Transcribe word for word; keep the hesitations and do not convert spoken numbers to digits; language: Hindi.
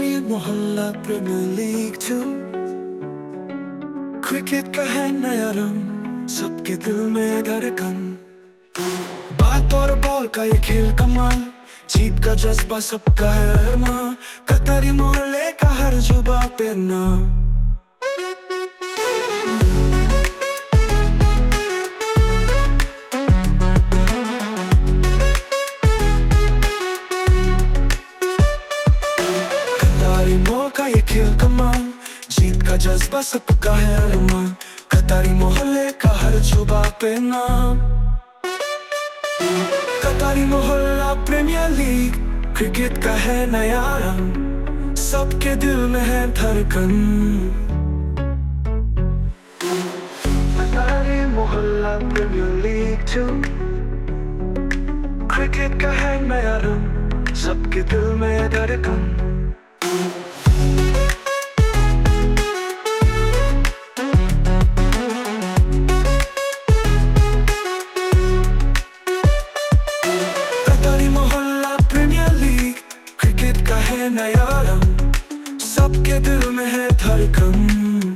कतारी मोहल्ला प्रीमियर लीग टू। क्रिकेट का है नया रंग, सबके दिल में धड़कन। बात और बॉल का ये खेल कमाल, जीत का जज्बा सबका है अरमां। कतारी मोहल्ले का हर जुबा पे नाम। कतारी मोहल्ले का ये खेल कमाल, जीत का जज्बा सबका है अरमां। कतारी मोहल्ले का हर जुबा पे नाम। कतारी मोहल्ला प्रीमियर लीग, क्रिकेट का है नया रंग, सबके दिल में है धड़कन। कतारी मोहल्ला प्रीमियर लीग टू। क्रिकेट का है नया रंग, सबके दिल में धड़कन। कतारी मोहल्ला प्रीमियर लीग, क्रिकेट का है नया रंग, सबके दिल में है धड़कन।